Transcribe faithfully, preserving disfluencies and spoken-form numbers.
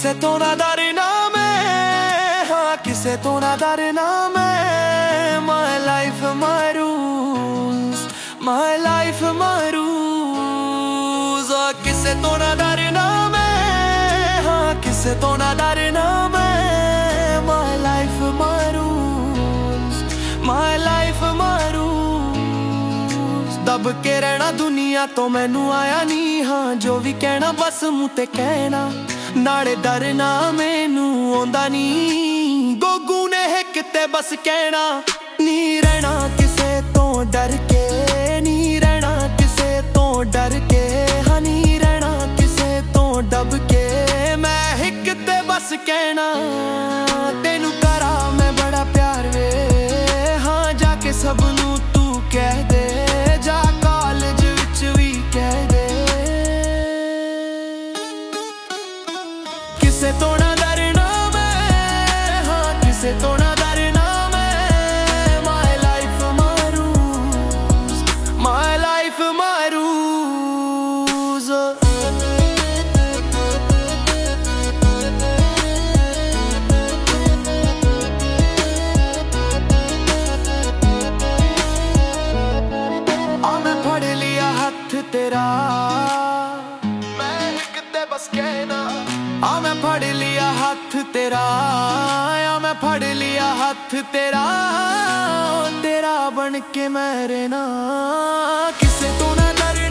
किसे तो ना डरना मैं, हाँ किसे तो ना डरना मैं। My life my rules, my life my rules. किसे तो ना डरना मैं, हाँ किसे तो ना डरना मैं। My life my rules, my life my rules. दब के रहना दुनिया तो मैनू आया नहीं, हाँ जो भी कहना बस मुँह ते कहना। नाले डरना मैनू आंदा नी, गोगू ने है किते बस कहना। नी रहना किसे तो डर के, नी रहना किसे तो डर के, हाँ नी रहना किसे तो डब के। मैं हिक ते बस कहना, तेनू करा मैं बड़ा प्यार वे, हाँ जाके सबनू तू कह दे, जा कॉलेज विच भी कह दे। किसे तो ना डरना मैं, हाँ किसे तो ना डरना मैं। My life my rules, my life my rules. आ मैं फड़ लिया हाथ तेरा, मैं एक ते बस कहना। आ मैं फड़ लिया हाथ तेरा, आ मैं फड़ लिया हाथ तेरा, तेरा बन के मैं रहना। किसे तो ना डर